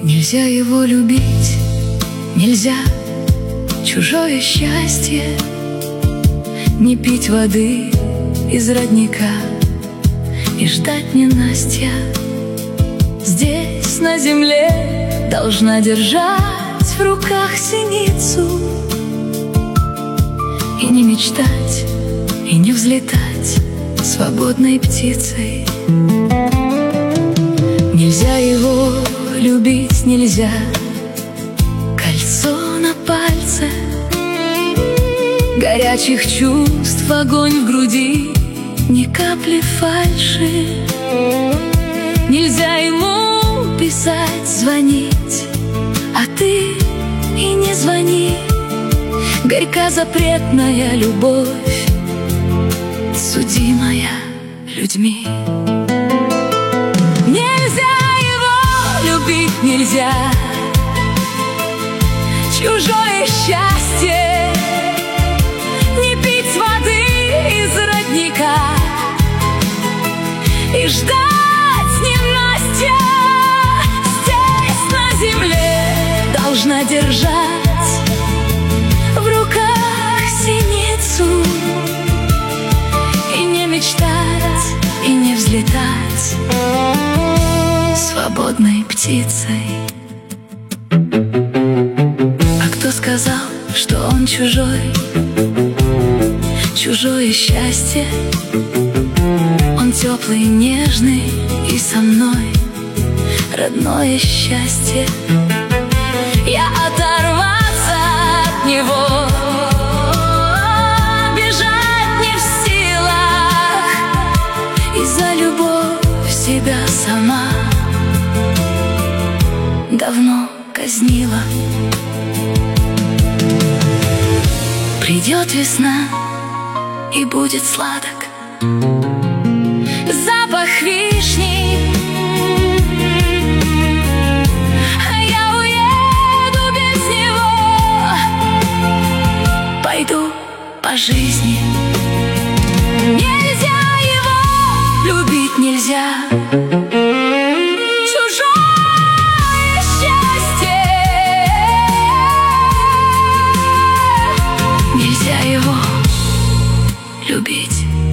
Нельзя его любить, нельзя чужое счастье, не пить воды из родника и ждать ненастья. Здесь на земле должна держать в руках синицу и не мечтать, и не взлетать свободной птицей. Нельзя его любить, нельзя кольцо на пальце, горячих чувств огонь в груди, ни капли фальши. Нельзя ему писать, звонить, а ты и не звони. Горька запретная любовь, судимая людьми. Нельзя его любить, нельзя чужое счастье, не пить воды из родника и ждать ненастья. Здесь на земле должна держать в руках синицу и не мечтать, и не взлетать свободной птицей. А кто сказал, что он чужой? Чужое счастье, он теплый, нежный и со мной родное счастье. Я оторваться от него, бежать не в силах, и за любовь себя сама давно казнила. Придет весна, и будет сладок запах вишни. Я уеду без него, пойду по жизни. Нельзя его любить, нельзя чужое счастье. Нельзя его любить.